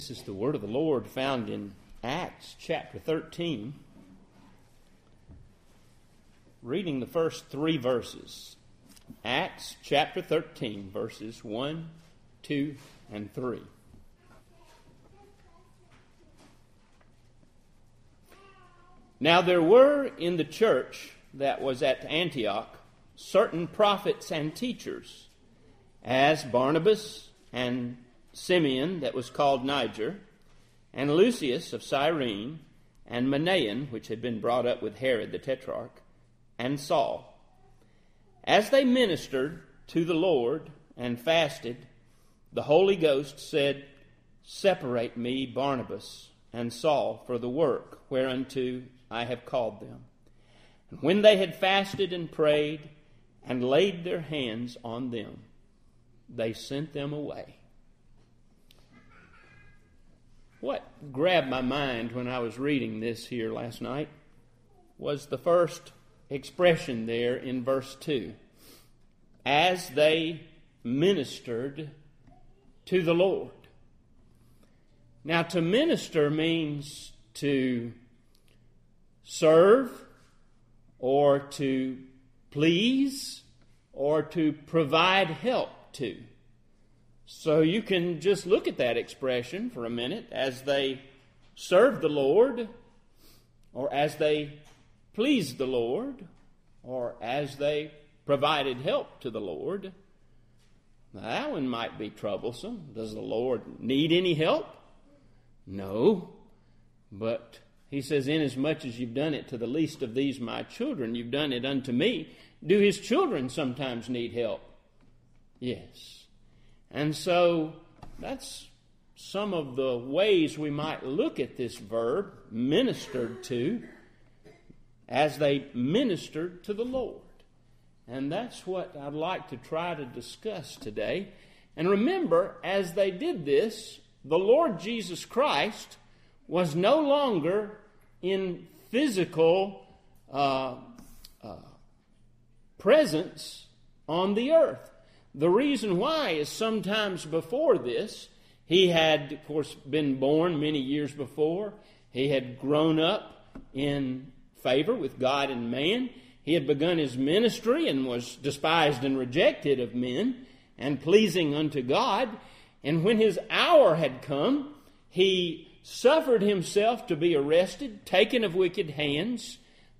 This is the word of the Lord found in Acts chapter 13. Reading the first 3 verses. Acts chapter 13, verses 1, 2, and 3. Now there were in the church that was at Antioch certain prophets and teachers, as Barnabas and Simeon, that was called Niger, and Lucius of Cyrene, and Manaen, which had been brought up with Herod the Tetrarch, and Saul. As they ministered to the Lord and fasted, the Holy Ghost said, Separate me, Barnabas and Saul, for the work whereunto I have called them. And when they had fasted and prayed and laid their hands on them, they sent them away. What grabbed my mind when I was reading this here last night was the first expression there in verse 2. As they ministered to the Lord. Now, to minister means to serve or to please or to provide help to. So you can just look at that expression for a minute. As they served the Lord, or as they pleased the Lord, or as they provided help to the Lord. Now, that one might be troublesome. Does the Lord need any help? No. But he says, inasmuch as you've done it to the least of these my children, you've done it unto me. Do his children sometimes need help? Yes. And so that's some of the ways we might look at this verb, ministered to, as they ministered to the Lord. And that's what I'd like to try to discuss today. And remember, as they did this, the Lord Jesus Christ was no longer in physical presence on the earth. The reason why is sometimes before this, he had, of course, been born many years before. He had grown up in favor with God and man. He had begun his ministry and was despised and rejected of men and pleasing unto God. And when his hour had come, he suffered himself to be arrested, taken of wicked hands,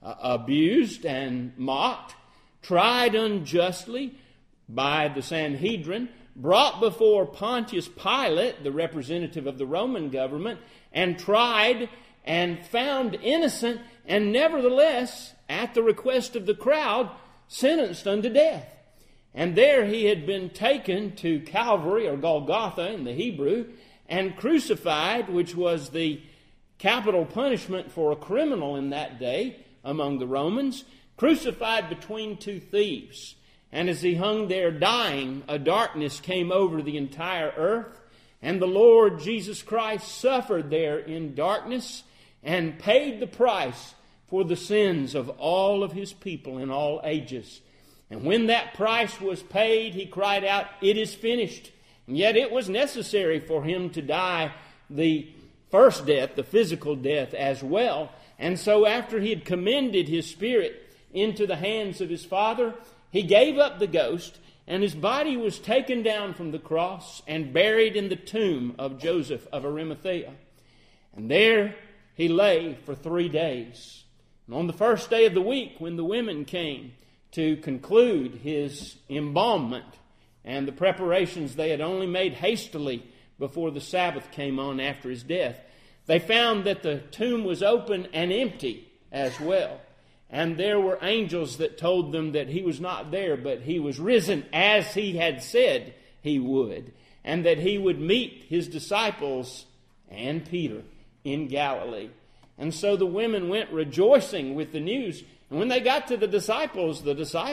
abused and mocked, tried unjustly by the Sanhedrin, brought before Pontius Pilate, the representative of the Roman government, and tried and found innocent, and nevertheless, at the request of the crowd, sentenced unto death. And there he had been taken to Calvary, or Golgotha in the Hebrew, and crucified, which was the capital punishment for a criminal in that day among the Romans, crucified between 2 thieves. And as he hung there dying, a darkness came over the entire earth, and the Lord Jesus Christ suffered there in darkness and paid the price for the sins of all of his people in all ages. And when that price was paid, he cried out, It is finished. And yet it was necessary for him to die the first death, the physical death as well. And so after he had commended his spirit into the hands of his Father, he gave up the ghost, and his body was taken down from the cross and buried in the tomb of Joseph of Arimathea. And there he lay for 3 days. And on the first day of the week, when the women came to conclude his embalmment and the preparations they had only made hastily before the Sabbath came on after his death, they found that the tomb was open and empty as well. And there were angels that told them that he was not there, but he was risen as he had said he would, and that he would meet his disciples and Peter in Galilee. And so the women went rejoicing with the news. And when they got to the disciples,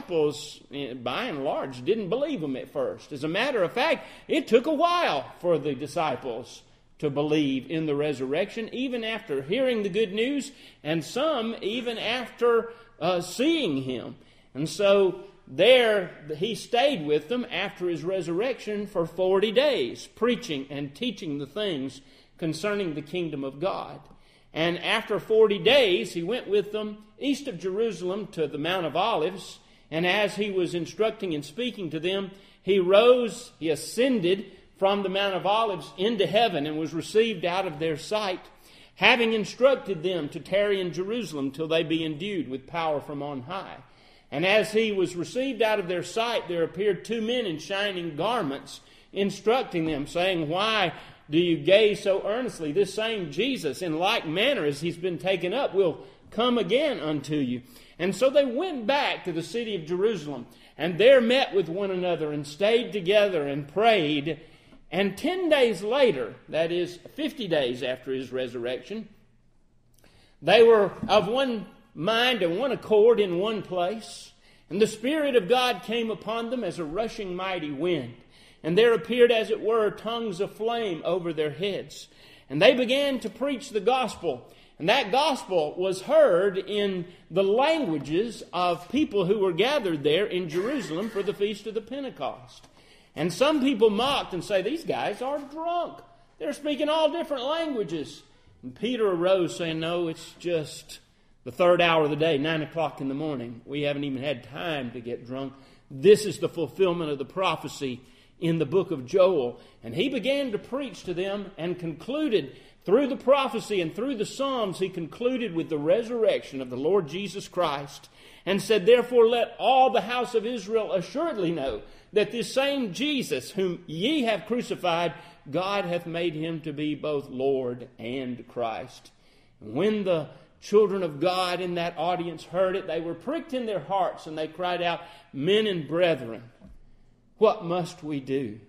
by and large, didn't believe them at first. As a matter of fact, it took a while for the disciples to believe in the resurrection, even after hearing the good news, and some even after seeing him. And so there he stayed with them after his resurrection for 40 days, preaching and teaching the things concerning the kingdom of God. And after 40 days, he went with them east of Jerusalem to the Mount of Olives. And as he was instructing and speaking to them, he ascended from the Mount of Olives into heaven and was received out of their sight, having instructed them to tarry in Jerusalem till they be endued with power from on high. And as he was received out of their sight, there appeared two men in shining garments, instructing them, saying, Why do you gaze so earnestly? This same Jesus, in like manner as he's been taken up, will come again unto you. And so they went back to the city of Jerusalem, and there met with one another, and stayed together, and prayed. And 10 days later, that is 50 days after his resurrection, they were of one mind and one accord in one place. And the Spirit of God came upon them as a rushing mighty wind. And there appeared, as it were, tongues of flame over their heads. And they began to preach the gospel. And that gospel was heard in the languages of people who were gathered there in Jerusalem for the feast of the Pentecost. And some people mocked and say, These guys are drunk. They're speaking all different languages. And Peter arose saying, No, it's just the third hour of the day, 9 o'clock in the morning. We haven't even had time to get drunk. This is the fulfillment of the prophecy in the book of Joel. And he began to preach to them and concluded through the prophecy and through the Psalms, he concluded with the resurrection of the Lord Jesus Christ and said, Therefore let all the house of Israel assuredly know that this same Jesus whom ye have crucified, God hath made him to be both Lord and Christ. And when the children of God in that audience heard it, they were pricked in their hearts and they cried out, Men and brethren, what must we do?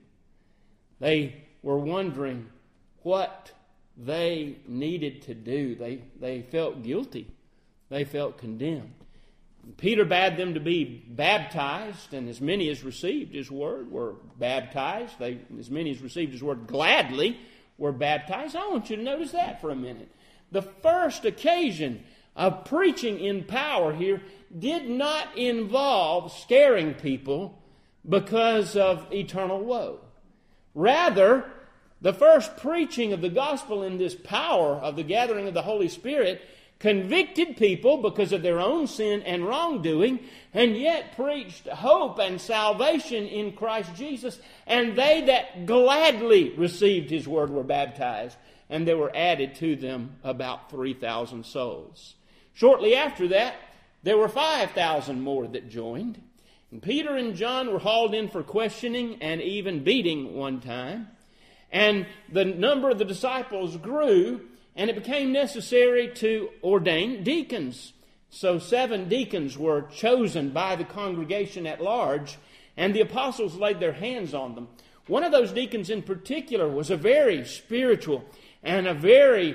They were wondering what they needed to do. They felt guilty. They felt condemned. Peter bade them to be baptized, and as many as received his word were baptized. As many as received his word gladly were baptized. I want you to notice that for a minute. The first occasion of preaching in power here did not involve scaring people because of eternal woe. Rather, the first preaching of the gospel in this power of the gathering of the Holy Spirit convicted people because of their own sin and wrongdoing, and yet preached hope and salvation in Christ Jesus. And they that gladly received his word were baptized, and there were added to them about 3,000 souls. Shortly after that, there were 5,000 more that joined. And Peter and John were hauled in for questioning and even beating one time. And the number of the disciples grew, and it became necessary to ordain deacons. So 7 deacons were chosen by the congregation at large, and the apostles laid their hands on them. One of those deacons in particular was a very spiritual and a very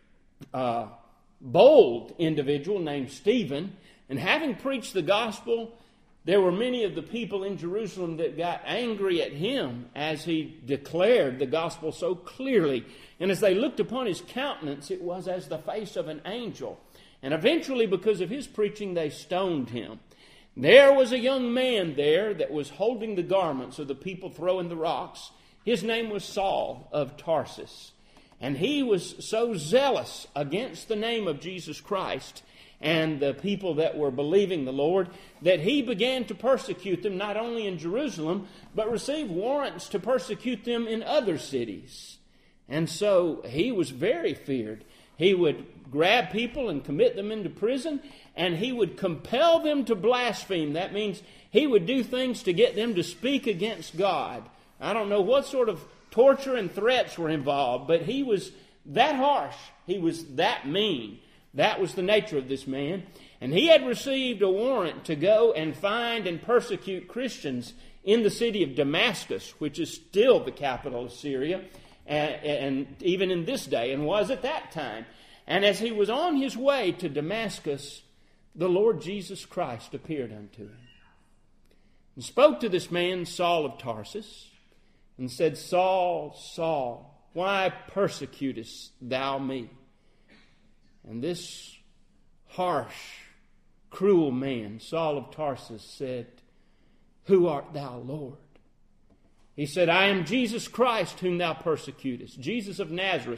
bold individual named Stephen. And having preached the gospel, there were many of the people in Jerusalem that got angry at him as he declared the gospel so clearly. And as they looked upon his countenance, it was as the face of an angel. And eventually, because of his preaching, they stoned him. There was a young man there that was holding the garments of the people throwing the rocks. His name was Saul of Tarsus. And he was so zealous against the name of Jesus Christ and the people that were believing the Lord, that he began to persecute them not only in Jerusalem, but received warrants to persecute them in other cities. And so he was very feared. He would grab people and commit them into prison, and he would compel them to blaspheme. That means he would do things to get them to speak against God. I don't know what sort of torture and threats were involved, but he was that harsh. He was that mean. That was the nature of this man. And he had received a warrant to go and find and persecute Christians in the city of Damascus, which is still the capital of Syria, and even in this day, and was at that time. And as he was on his way to Damascus, the Lord Jesus Christ appeared unto him and spoke to this man, Saul of Tarsus, and said, Saul, Saul, why persecutest thou me? And this harsh, cruel man, Saul of Tarsus, said, Who art thou, Lord? He said, I am Jesus Christ whom thou persecutest, Jesus of Nazareth,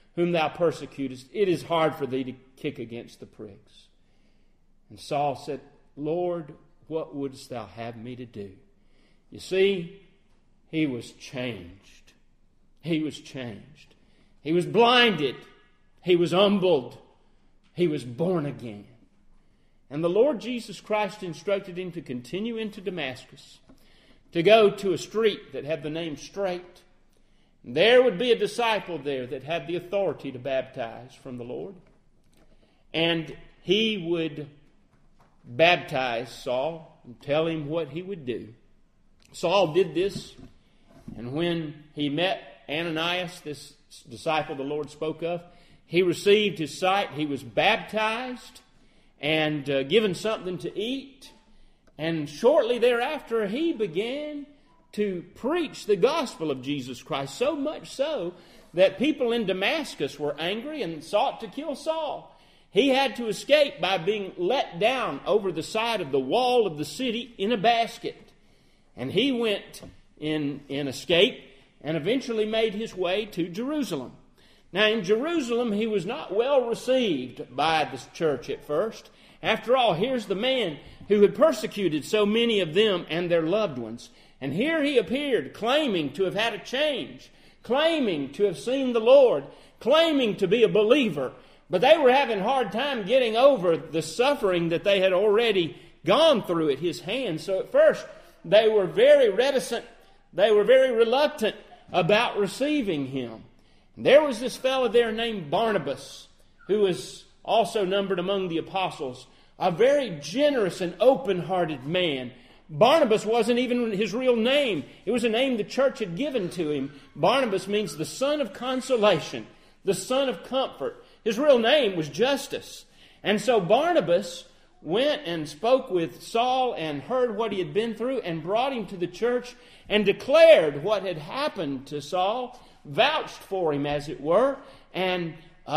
whom thou persecutest, it is hard for thee to kick against the pricks. And Saul said, Lord, what wouldst thou have me to do? You see, he was changed. He was changed. He was blinded. He was humbled. He was born again. And the Lord Jesus Christ instructed him to continue into Damascus, to go to a street that had the name Straight. And there would be a disciple there that had the authority to baptize from the Lord. And he would baptize Saul and tell him what he would do. Saul did this, and when he met Ananias, this disciple the Lord spoke of, he received his sight. He was baptized and given something to eat. And shortly thereafter, he began to preach the gospel of Jesus Christ, so much so that people in Damascus were angry and sought to kill Saul. He had to escape by being let down over the side of the wall of the city in a basket. And he went in escape and eventually made his way to Jerusalem. Now, in Jerusalem, he was not well received by the church at first. After all, here's the man who had persecuted so many of them and their loved ones. And here he appeared, claiming to have had a change, claiming to have seen the Lord, claiming to be a believer. But they were having a hard time getting over the suffering that they had already gone through at his hands. So at first, they were very reticent. They were very reluctant about receiving him. And there was this fellow there named Barnabas, who was also numbered among the apostles, a very generous and open-hearted man. Barnabas wasn't even his real name. It was a name the church had given to him. Barnabas means the son of consolation, the son of comfort. His real name was Justus. And so Barnabas went and spoke with Saul and heard what he had been through and brought him to the church and declared what had happened to Saul, vouched for him, as it were, and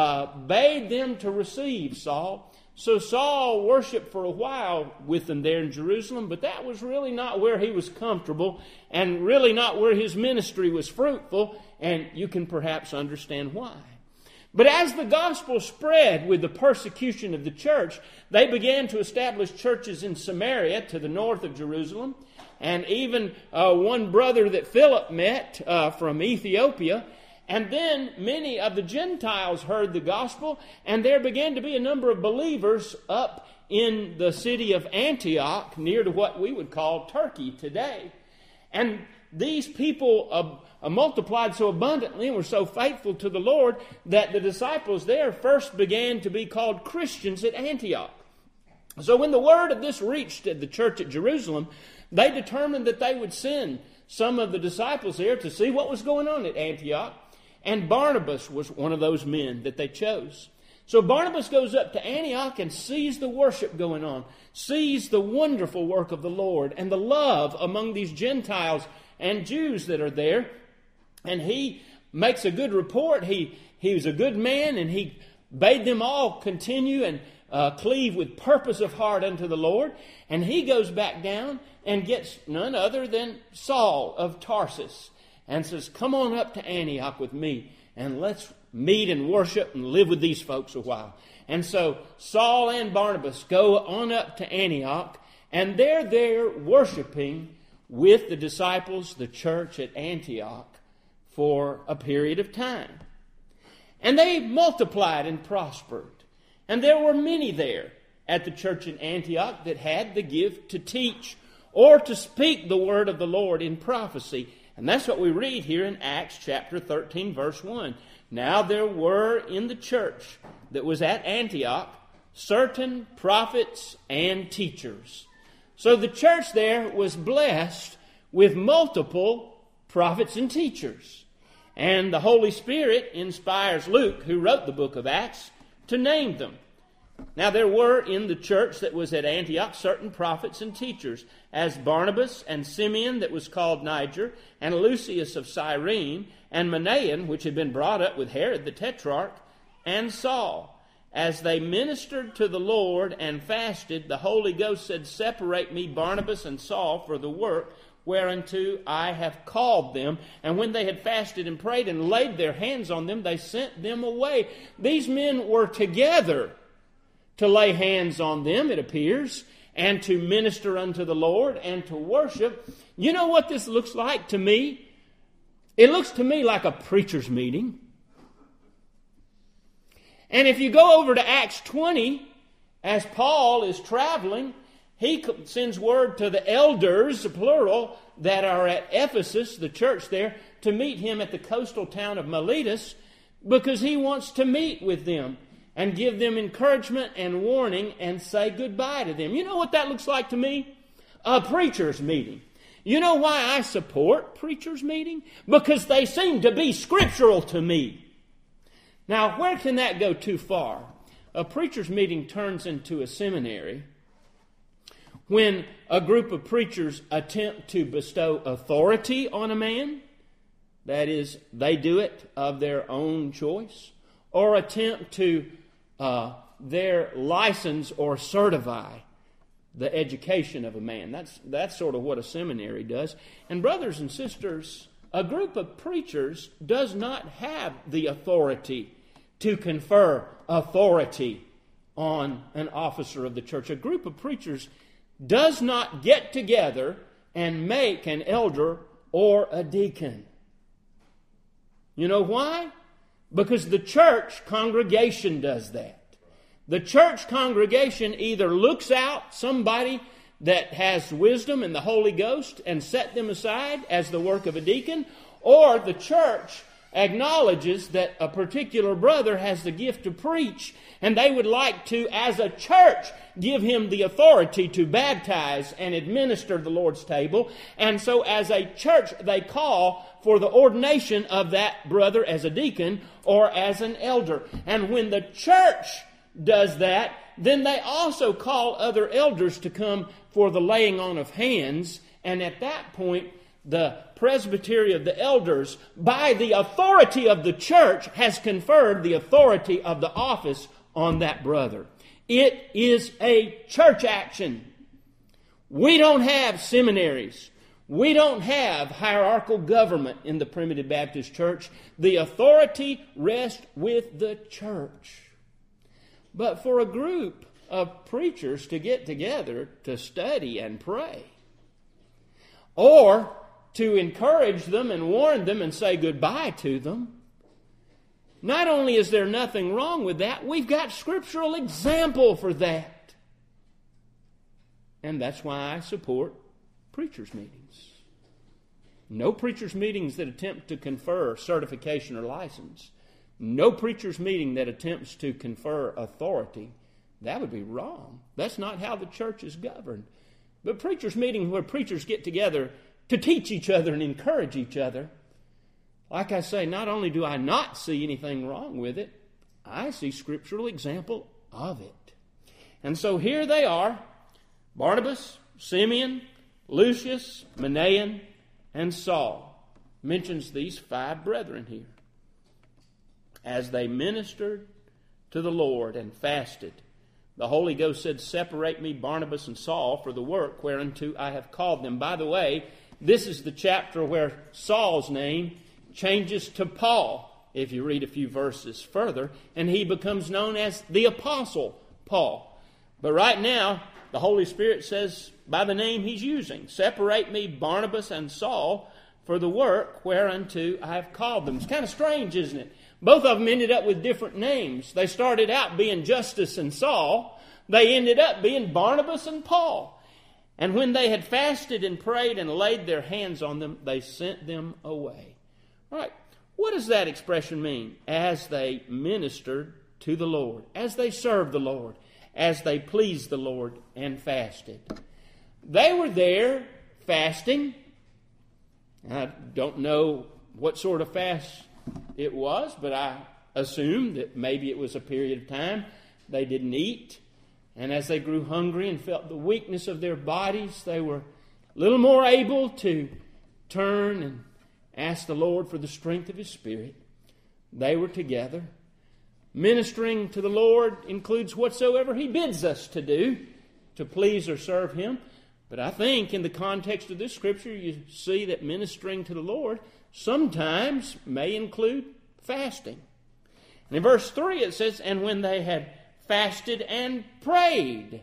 bade them to receive Saul. So Saul worshiped for a while with them there in Jerusalem, but that was really not where he was comfortable and really not where his ministry was fruitful, and you can perhaps understand why. But as the gospel spread with the persecution of the church, they began to establish churches in Samaria to the north of Jerusalem, and even one brother that Philip met from Ethiopia. And then many of the Gentiles heard the gospel, and there began to be a number of believers up in the city of Antioch, near to what we would call Turkey today. And these people multiplied so abundantly and were so faithful to the Lord that the disciples there first began to be called Christians at Antioch. So when the word of this reached the church at Jerusalem, they determined that they would send some of the disciples there to see what was going on at Antioch. And Barnabas was one of those men that they chose. So Barnabas goes up to Antioch and sees the worship going on, sees the wonderful work of the Lord and the love among these Gentiles and Jews that are there. And he makes a good report. He was a good man, and he bade them all continue and cleave with purpose of heart unto the Lord. And he goes back down and gets none other than Saul of Tarsus, and says, come on up to Antioch with me, and let's meet and worship and live with these folks a while. And so Saul and Barnabas go on up to Antioch, and they're there worshiping with the disciples, the church at Antioch, for a period of time. And they multiplied and prospered. And there were many there at the church in Antioch that had the gift to teach or to speak the word of the Lord in prophecy. And that's what we read here in Acts chapter 13, verse 1. Now there were in the church that was at Antioch certain prophets and teachers. So the church there was blessed with multiple prophets and teachers. And the Holy Spirit inspires Luke, who wrote the book of Acts, to name them. Now there were in the church that was at Antioch certain prophets and teachers, as Barnabas and Simeon that was called Niger, and Lucius of Cyrene, and Manaen, which had been brought up with Herod the Tetrarch, and Saul. As they ministered to the Lord and fasted, the Holy Ghost said, separate me, Barnabas and Saul, for the work whereunto I have called them. And when they had fasted and prayed and laid their hands on them, they sent them away. These men were together to lay hands on them, it appears, and to minister unto the Lord and to worship. You know what this looks like to me? It looks to me like a preacher's meeting. And if you go over to Acts 20, as Paul is traveling, he sends word to the elders, plural, that are at Ephesus, the church there, to meet him at the coastal town of Miletus, because he wants to meet with them and give them encouragement and warning and say goodbye to them. You know what that looks like to me? A preacher's meeting. You know why I support preacher's meeting? Because they seem to be scriptural to me. Now, where can that go too far? A preacher's meeting turns into a seminary when a group of preachers attempt to bestow authority on a man, that is, they do it of their own choice, or attempt to their license or certify the education of a man. That's sort of what a seminary does. And brothers and sisters, a group of preachers does not have the authority to confer authority on an officer of the church. A group of preachers does not get together and make an elder or a deacon. You know why? Because the church congregation does that. The church congregation either looks out somebody that has wisdom and the Holy Ghost and set them aside as the work of a deacon, or the church acknowledges that a particular brother has the gift to preach, and they would like to, as a church, give him the authority to baptize and administer the Lord's table. And so as a church, they call for the ordination of that brother as a deacon or as an elder. And when the church does that, then they also call other elders to come for the laying on of hands. And at that point, the presbytery of the elders, by the authority of the church, has conferred the authority of the office on that brother. It is a church action. We don't have seminaries. We don't have hierarchical government in the Primitive Baptist Church. The authority rests with the church. But for a group of preachers to get together to study and pray, or to encourage them and warn them and say goodbye to them, not only is there nothing wrong with that, we've got scriptural example for that. And that's why I support preachers' meetings. No preachers' meetings that attempt to confer certification or license. No preachers' meeting that attempts to confer authority. That would be wrong. That's not how the church is governed. But preachers' meetings where preachers get together to teach each other and encourage each other, like I say, not only do I not see anything wrong with it, I see scriptural example of it. And so here they are, Barnabas, Simeon, Lucius, Manaen, and Saul. Mentions these 5 brethren here. As they ministered to the Lord and fasted, the Holy Ghost said, "Separate me, Barnabas and Saul, for the work whereunto I have called them." By the way, this is the chapter where Saul's name changes to Paul, if you read a few verses further, and he becomes known as the Apostle Paul. But right now, the Holy Spirit says, by the name he's using, "Separate me, Barnabas and Saul, for the work whereunto I have called them." It's kind of strange, isn't it? Both of them ended up with different names. They started out being Justus and Saul. They ended up being Barnabas and Paul. And when they had fasted and prayed and laid their hands on them, they sent them away. All right, what does that expression mean? As they ministered to the Lord, as they served the Lord, as they pleased the Lord and fasted. They were there fasting. I don't know what sort of fast it was, but I assumed that maybe it was a period of time they didn't eat. And as they grew hungry and felt the weakness of their bodies, they were a little more able to turn and ask the Lord for the strength of His Spirit. They were together. Ministering to the Lord includes whatsoever He bids us to do, to please or serve Him. But I think in the context of this scripture, you see that ministering to the Lord sometimes may include fasting. And in verse 3 it says, "And when they had fasted and prayed,"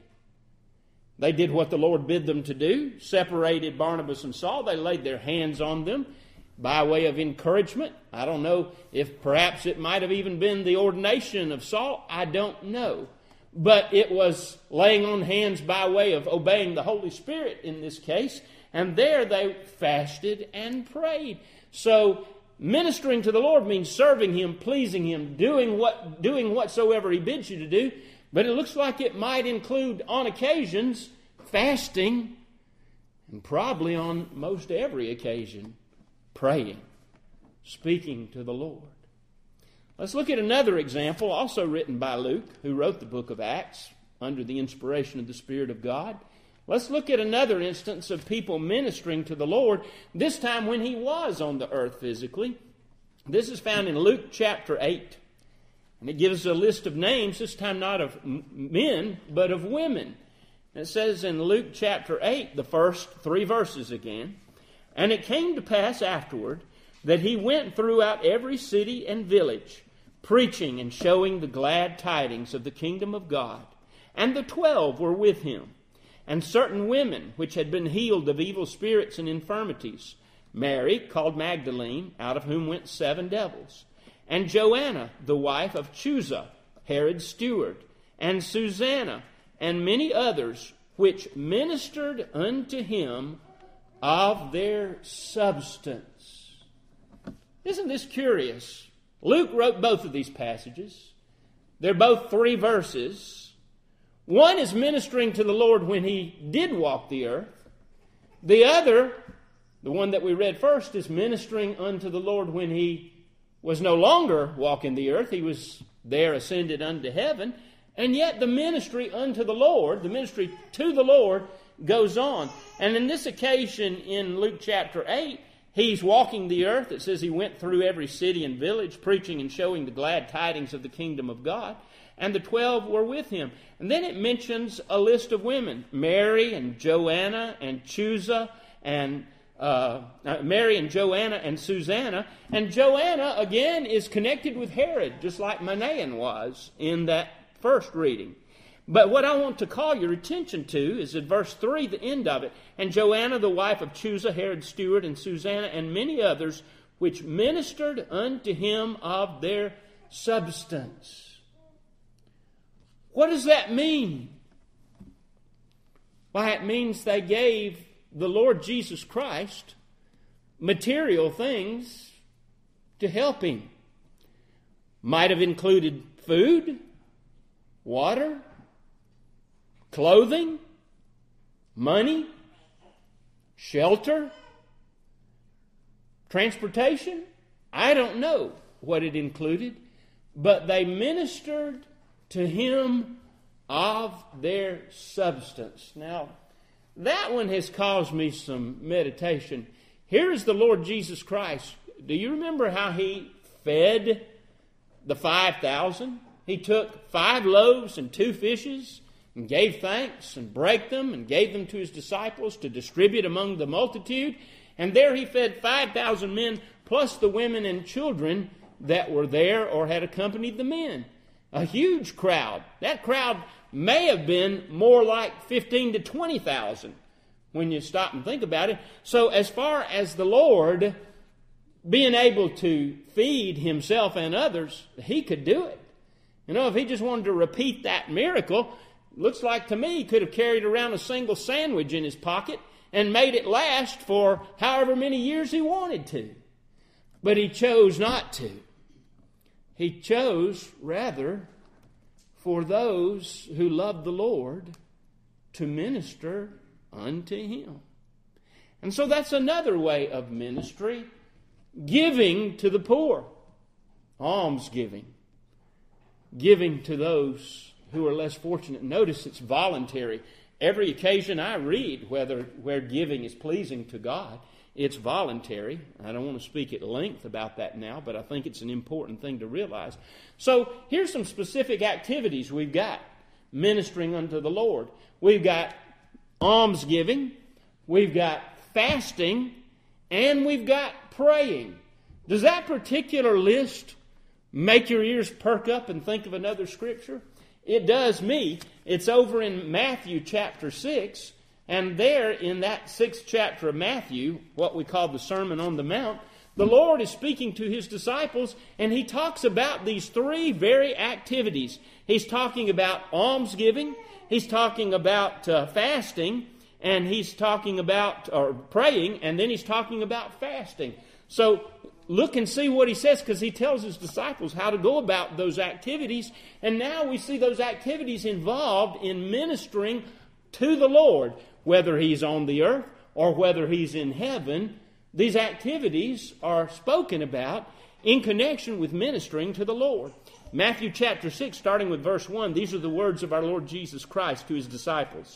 they did what the Lord bid them to do, separated Barnabas and Saul. They laid their hands on them by way of encouragement. I don't know if perhaps it might have even been the ordination of Saul. I don't know. But it was laying on hands by way of obeying the Holy Spirit in this case. And there they fasted and prayed. So ministering to the Lord means serving Him, pleasing Him, doing whatsoever He bids you to do. But it looks like it might include, on occasions, fasting, and probably on most every occasion, praying, speaking to the Lord. Let's look at another example, also written by Luke, who wrote the book of Acts under the inspiration of the Spirit of God. Let's look at another instance of people ministering to the Lord, this time when He was on the earth physically. This is found in Luke chapter 8. And it gives a list of names, this time not of men, but of women. And it says in Luke chapter 8, the first 3 verses again, "And it came to pass afterward that He went throughout every city and village, preaching and showing the glad tidings of the kingdom of God. And the 12 were with Him, and certain women which had been healed of evil spirits and infirmities, Mary, called Magdalene, out of whom went 7 devils, and Joanna, the wife of Chuza, Herod's steward, and Susanna, and many others, which ministered unto Him of their substance." Isn't this curious? Luke wrote both of these passages. They're both 3 verses. One is ministering to the Lord when He did walk the earth. The other, the one that we read first, is ministering unto the Lord when He was no longer walking the earth. He was there ascended unto heaven. And yet the ministry unto the Lord, the ministry to the Lord, goes on. And in this occasion in Luke chapter 8, He's walking the earth. It says He went through every city and village, preaching and showing the glad tidings of the kingdom of God. And the 12 were with Him. And then it mentions a list of women, Mary and Joanna and Chuza and Mary and Joanna and Susanna. And Joanna, again, is connected with Herod, just like Manaen was in that first reading. But what I want to call your attention to is at verse 3, the end of it. "And Joanna, the wife of Chuza, Herod's steward, and Susanna, and many others, which ministered unto Him of their substance." What does that mean? Why, it means they gave the Lord Jesus Christ material things to help Him. Might have included food, water, clothing, money, shelter, transportation. I don't know what it included, but they ministered to Him of their substance. Now, that one has caused me some meditation. Here is the Lord Jesus Christ. Do you remember how He fed the 5,000? He took 5 loaves and 2 fishes and gave thanks and brake them and gave them to His disciples to distribute among the multitude. And there He fed 5,000 men plus the women and children that were there or had accompanied the men. A huge crowd. That crowd may have been more like 15 to 20,000 when you stop and think about it. So as far as the Lord being able to feed Himself and others, He could do it. You know, if He just wanted to repeat that miracle, looks like to me He could have carried around a single sandwich in His pocket and made it last for however many years He wanted to. But He chose not to. He chose, rather, for those who love the Lord to minister unto Him. And so that's another way of ministry. Giving to the poor. Almsgiving. Giving to those who are less fortunate. Notice it's voluntary. Every occasion I read where giving is pleasing to God, it's voluntary. I don't want to speak at length about that now, but I think it's an important thing to realize. So here's some specific activities we've got ministering unto the Lord. We've got almsgiving, we've got fasting, and we've got praying. Does that particular list make your ears perk up and think of another scripture? It does me. It's over in Matthew chapter 6, and there in that 6th chapter of Matthew, what we call the Sermon on the Mount, the Lord is speaking to His disciples, and He talks about these 3 very activities. He's talking about almsgiving, He's talking about fasting, and He's talking about praying, and then He's talking about fasting. So look and see what He says, because He tells His disciples how to go about those activities. And now we see those activities involved in ministering to the Lord, whether He's on the earth or whether He's in heaven. These activities are spoken about in connection with ministering to the Lord. Matthew chapter 6, starting with verse 1, these are the words of our Lord Jesus Christ to His disciples.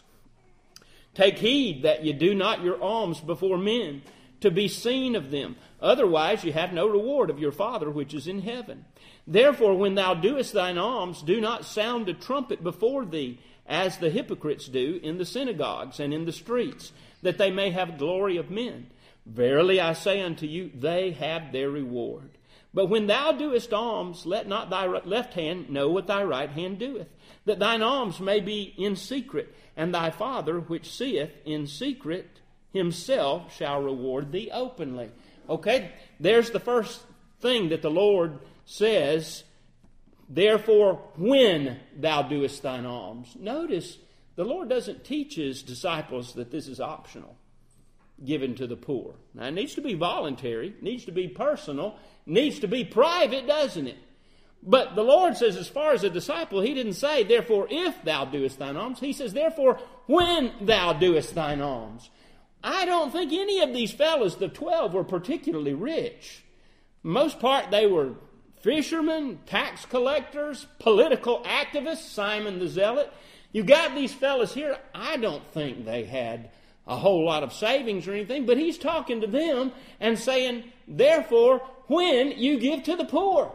Take heed that you do not your alms before men, to be seen of them. Otherwise you have no reward of your Father which is in heaven. Therefore when thou doest thine alms, do not sound a trumpet before thee, as the hypocrites do in the synagogues and in the streets, that they may have glory of men. Verily I say unto you, they have their reward. But when thou doest alms, let not thy left hand know what thy right hand doeth, that thine alms may be in secret, and thy Father which seeth in secret Himself shall reward thee openly. Okay, there's the first thing that the Lord says. Therefore, when thou doest thine alms. Notice, the Lord doesn't teach His disciples that this is optional, given to the poor. Now, it needs to be voluntary, needs to be personal, needs to be private, doesn't it? But the Lord says, as far as a disciple, He didn't say, therefore, if thou doest thine alms. He says, therefore, when thou doest thine alms. I don't think any of these fellows, the 12, were particularly rich. Most part, they were fishermen, tax collectors, political activists, Simon the Zealot. You got these fellows here, I don't think they had a whole lot of savings or anything, but He's talking to them and saying, therefore, when you give to the poor.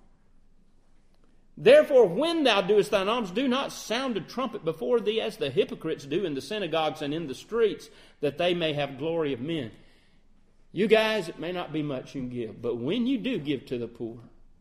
Therefore, when thou doest thine alms, do not sound a trumpet before thee, as the hypocrites do in the synagogues and in the streets, that they may have glory of men. You guys, it may not be much you can give, but when you do give to the poor,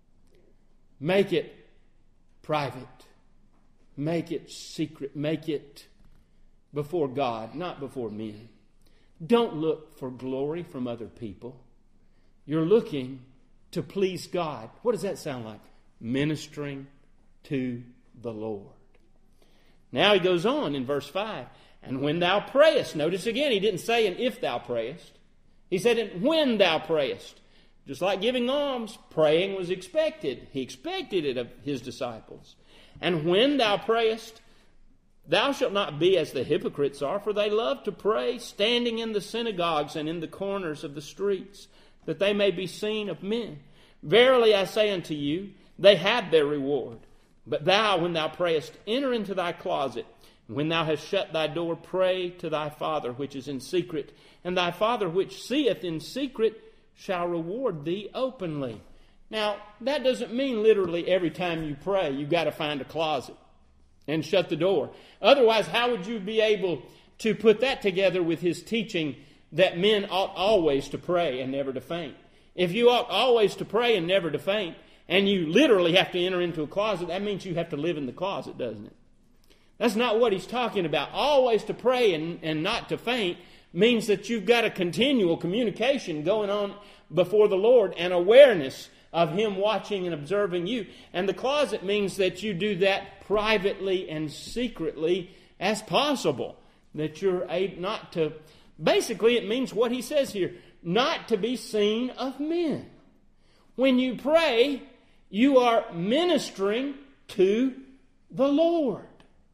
make it private. Make it secret. Make it before God, not before men. Don't look for glory from other people. You're looking to please God. What does that sound like? Ministering to the Lord. Now he goes on in verse 5. And when thou prayest, notice again, he didn't say and if thou prayest. He said and when thou prayest. Just like giving alms, praying was expected. He expected it of His disciples. And when thou prayest, thou shalt not be as the hypocrites are, for they love to pray, standing in the synagogues and in the corners of the streets, that they may be seen of men. Verily I say unto you, they have their reward. But thou, when thou prayest, enter into thy closet. And when thou hast shut thy door, pray to thy Father which is in secret. And thy Father which seeth in secret shall reward thee openly. Now, that doesn't mean literally every time you pray, you've got to find a closet and shut the door. Otherwise, how would you be able to put that together with His teaching that men ought always to pray and never to faint? If you ought always to pray and never to faint, and you literally have to enter into a closet, that means you have to live in the closet, doesn't it? That's not what he's talking about. Always to pray and not to faint means that you've got a continual communication going on before the Lord and awareness of Him watching and observing you. And the closet means that you do that privately and secretly as possible. That you're able not to... Basically, it means what he says here, not to be seen of men. When you pray, you are ministering to the Lord.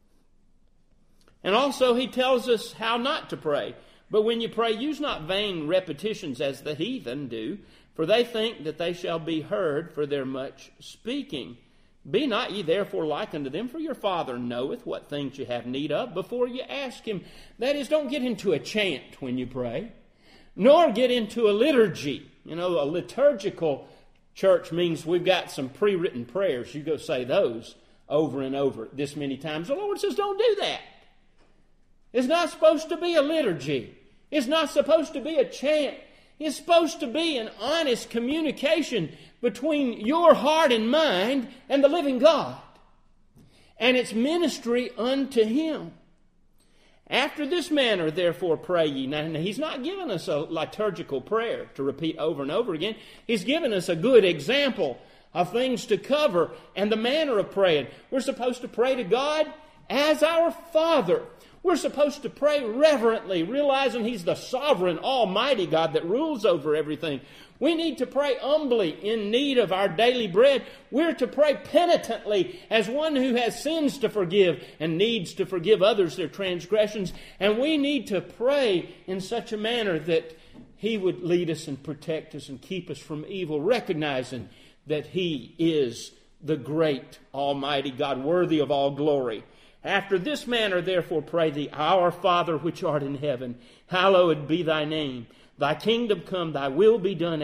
And also he tells us how not to pray. But when you pray, use not vain repetitions as the heathen do, for they think that they shall be heard for their much speaking. Be not ye therefore like unto them, for your Father knoweth what things you have need of before you ask Him. That is, don't get into a chant when you pray, nor get into a liturgy. You know, a liturgical church means we've got some pre-written prayers. You go say those over and over this many times. The Lord says don't do that. It's not supposed to be a liturgy. It's not supposed to be a chant. It's supposed to be an honest communication between your heart and mind and the living God. And it's ministry unto Him. After this manner, therefore, pray ye. Now, He's not given us a liturgical prayer to repeat over and over again. He's given us a good example of things to cover and the manner of praying. We're supposed to pray to God as our Father. We're supposed to pray reverently, realizing He's the sovereign, almighty God that rules over everything. We need to pray humbly in need of our daily bread. We're to pray penitently as one who has sins to forgive and needs to forgive others their transgressions. And we need to pray in such a manner that He would lead us and protect us and keep us from evil, recognizing that He is the great almighty God, worthy of all glory. After this manner, therefore, pray thee, Our Father which art in heaven, hallowed be thy name. Thy kingdom come, thy will be done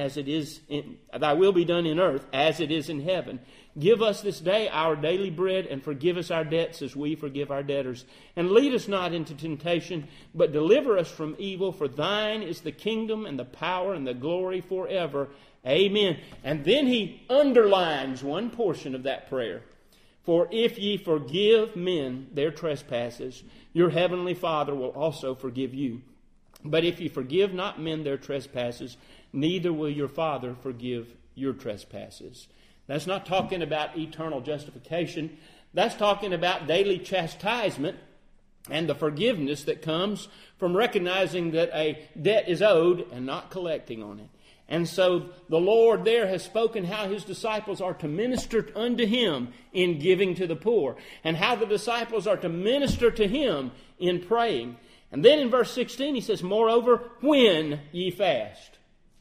thy will be done in earth as it is in heaven. Give us this day our daily bread, and forgive us our debts as we forgive our debtors. And lead us not into temptation, but deliver us from evil. For thine is the kingdom and the power and the glory forever. Amen. And then he underlines one portion of that prayer. For if ye forgive men their trespasses, your heavenly Father will also forgive you. But if ye forgive not men their trespasses, neither will your Father forgive your trespasses. That's not talking about eternal justification. That's talking about daily chastisement and the forgiveness that comes from recognizing that a debt is owed and not collecting on it. And so the Lord there has spoken how His disciples are to minister unto Him in giving to the poor, and how the disciples are to minister to Him in praying. And then in verse 16 he says, Moreover, when ye fast.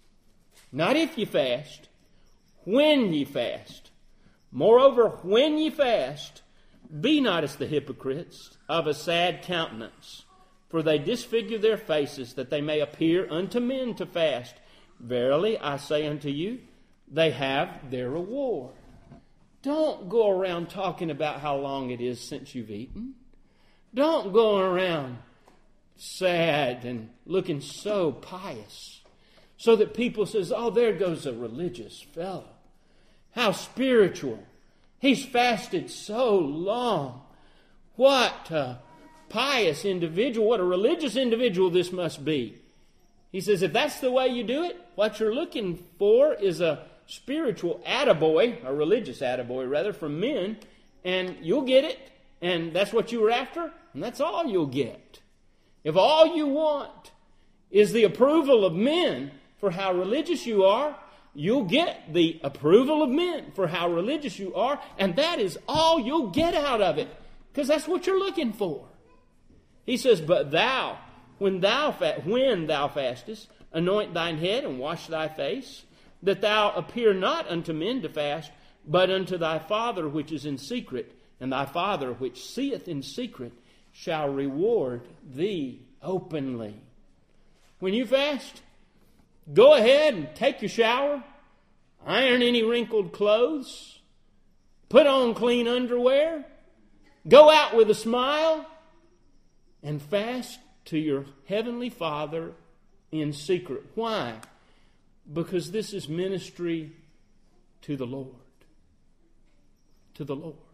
Not if ye fast, when ye fast. Moreover, when ye fast, be not as the hypocrites of a sad countenance, for they disfigure their faces, that they may appear unto men to fast. Verily, I say unto you, they have their reward. Don't go around talking about how long it is since you've eaten. Don't go around sad and looking so pious, so that people says, oh, there goes a religious fellow. How spiritual. He's fasted so long. What a pious individual, what a religious individual this must be. He says, if that's the way you do it, what you're looking for is a spiritual attaboy, a religious attaboy rather, from men, and you'll get it, and that's what you were after, and that's all you'll get. If all you want is the approval of men for how religious you are, you'll get the approval of men for how religious you are, and that is all you'll get out of it, because that's what you're looking for. He says, but thou, when thou fastest, anoint thine head and wash thy face, that thou appear not unto men to fast, but unto thy Father which is in secret, and thy Father which seeth in secret shall reward thee openly. When you fast, go ahead and take your shower, iron any wrinkled clothes, put on clean underwear, go out with a smile, and fast to your heavenly Father in secret. Why? Because this is ministry to the Lord. To the Lord.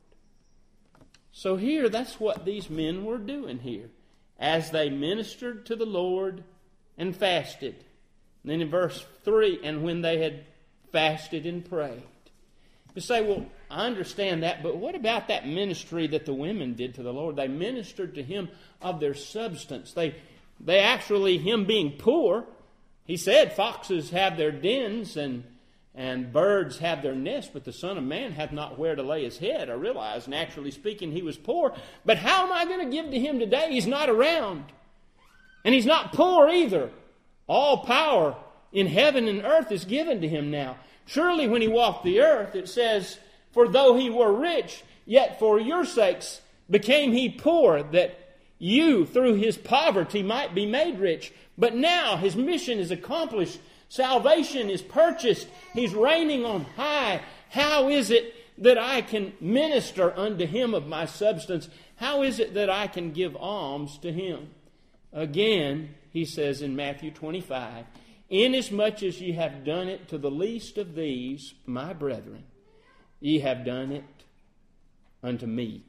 So here, that's what these men were doing here, as they ministered to the Lord and fasted. And then in verse 3, and when they had fasted and prayed. You say, well, I understand that, but what about that ministry that the women did to the Lord? They ministered to Him of their substance. They actually, Him being poor, He said, foxes have their dens and birds have their nests, but the Son of Man hath not where to lay His head. I realize, naturally speaking, He was poor, but how am I going to give to Him today? He's not around. And He's not poor either. All power in heaven and earth is given to Him now. Surely when He walked the earth, it says, for though He were rich, yet for your sakes became He poor, that you through His poverty might be made rich. But now His mission is accomplished. Salvation is purchased. He's reigning on high. How is it that I can minister unto Him of my substance? How is it that I can give alms to Him? Again, he says in Matthew 25, inasmuch as ye have done it to the least of these, my brethren, ye have done it unto me.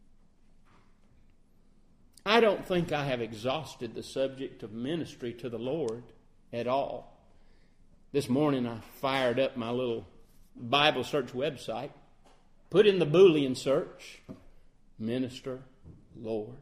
I don't think I have exhausted the subject of ministry to the Lord at all. This morning I fired up my little Bible search website, put in the Boolean search, minister, Lord.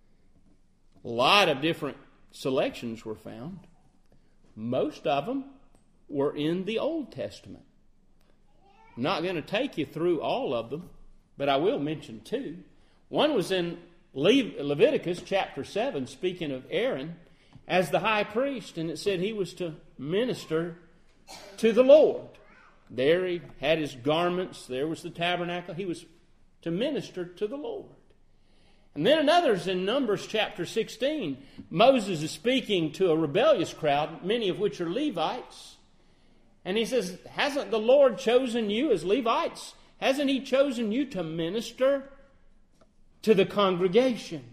A lot of different selections were found. Most of them were in the Old Testament. I'm not going to take you through all of them, but I will mention two. One was in Leviticus chapter 7, speaking of Aaron as the high priest, and it said he was to minister to the Lord. There he had his garments, there was the tabernacle. He was to minister to the Lord. And then another's in Numbers chapter 16. Moses is speaking to a rebellious crowd, many of which are Levites. And he says, hasn't the Lord chosen you as Levites? Hasn't he chosen you to minister to the congregation?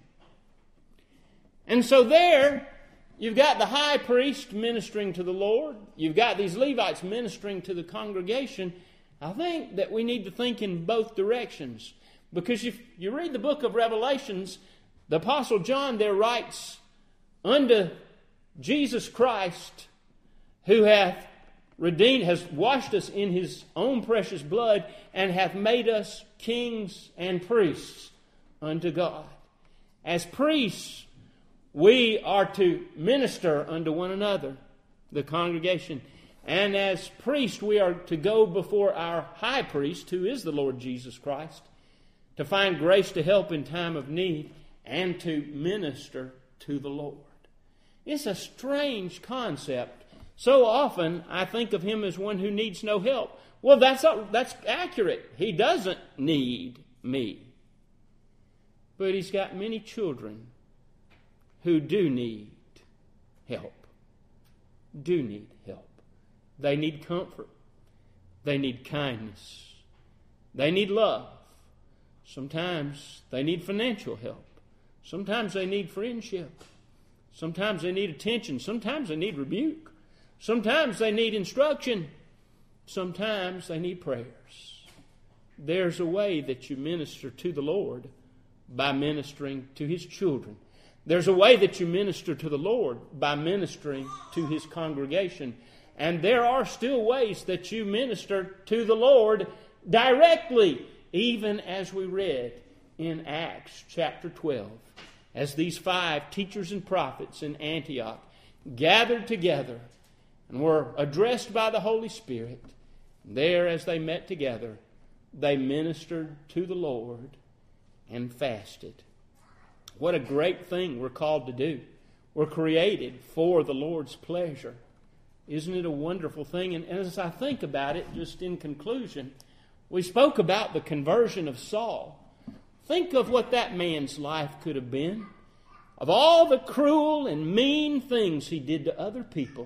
And so there, you've got the high priest ministering to the Lord. You've got these Levites ministering to the congregation. I think that we need to think in both directions. Because if you read the book of Revelations, the Apostle John there writes, unto Jesus Christ, who hath redeemed, has washed us in his own precious blood, and hath made us kings and priests unto God. As priests, we are to minister unto one another, the congregation. And as priests, we are to go before our high priest, who is the Lord Jesus Christ, to find grace to help in time of need and to minister to the Lord. It's a strange concept. So often I think of him as one who needs no help. Well, that's accurate. He doesn't need me. But he's got many children who do need help. Do need help. They need comfort. They need kindness. They need love. Sometimes they need financial help. Sometimes they need friendship. Sometimes they need attention. Sometimes they need rebuke. Sometimes they need instruction. Sometimes they need prayers. There's a way that you minister to the Lord by ministering to his children. There's a way that you minister to the Lord by ministering to his congregation. And there are still ways that you minister to the Lord directly, even as we read in Acts chapter 12, as these 5 teachers and prophets in Antioch gathered together and were addressed by the Holy Spirit. There, as they met together, they ministered to the Lord and fasted. What a great thing we're called to do. We're created for the Lord's pleasure. Isn't it a wonderful thing? And as I think about it, just in conclusion, we spoke about the conversion of Saul. Think of what that man's life could have been. Of all the cruel and mean things he did to other people.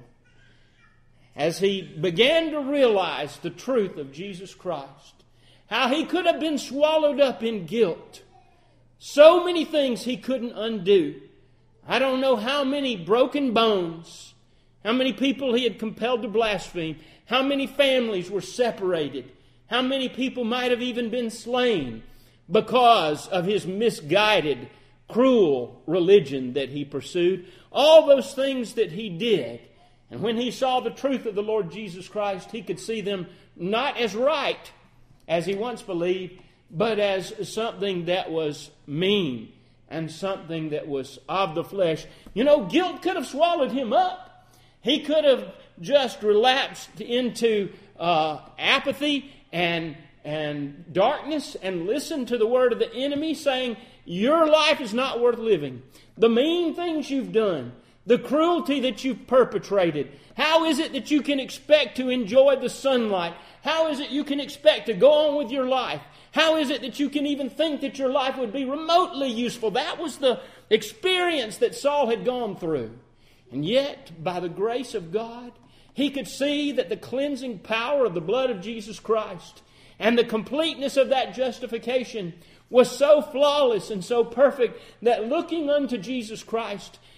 As he began to realize the truth of Jesus Christ. How he could have been swallowed up in guilt. So many things he couldn't undo. I don't know how many broken bones. How many people he had compelled to blaspheme. How many families were separated. How many people might have even been slain because of his misguided, cruel religion that he pursued. All those things that he did. And when he saw the truth of the Lord Jesus Christ, he could see them not as right, as he once believed, but as something that was mean and something that was of the flesh. You know, guilt could have swallowed him up. He could have just relapsed into apathy and darkness and listened to the word of the enemy saying, your life is not worth living. The mean things you've done, the cruelty that you've perpetrated, how is it that you can expect to enjoy the sunlight? How is it you can expect to go on with your life? How is it that you can even think that your life would be remotely useful? That was the experience that Saul had gone through. And yet, by the grace of God, he could see that the cleansing power of the blood of Jesus Christ and the completeness of that justification was so flawless and so perfect that looking unto Jesus Christ,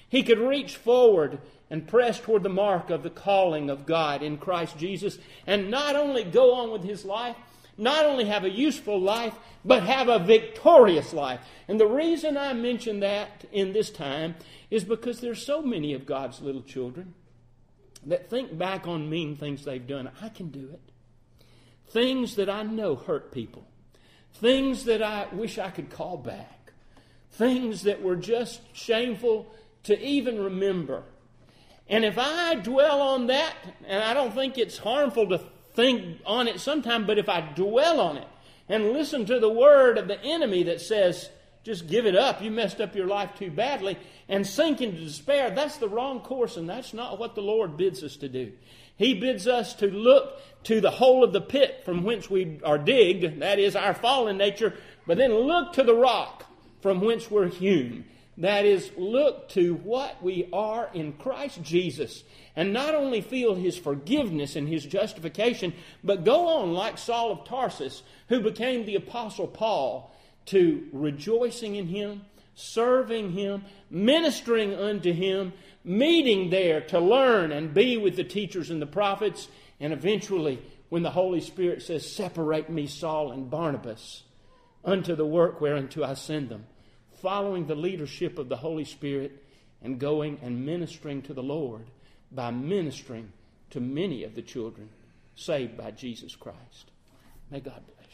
He could reach forward and press toward the mark of the calling of God in Christ Jesus, and not only go on with his life, not only have a useful life, but have a victorious life. And the reason I mention that in this time is because there's so many of God's little children that think back on mean things they've done. I can do it. Things that I know hurt people. Things that I wish I could call back. Things that were just shameful to even remember. And if I dwell on that, and I don't think it's harmful to think on it sometime, but if I dwell on it and listen to the word of the enemy that says, just give it up, you messed up your life too badly, and sink into despair, that's the wrong course, and that's not what the Lord bids us to do. He bids us to look to the hole of the pit from whence we are digged, that is our fallen nature, but then look to the rock from whence we're hewn. That is, look to what we are in Christ Jesus, and not only feel his forgiveness and his justification, but go on like Saul of Tarsus, who became the Apostle Paul, to rejoicing in him, serving him, ministering unto him, meeting there to learn and be with the teachers and the prophets, and eventually, when the Holy Spirit says, separate me, Saul and Barnabas, unto the work whereunto I send them, following the leadership of the Holy Spirit and going and ministering to the Lord by ministering to many of the children saved by Jesus Christ. May God bless.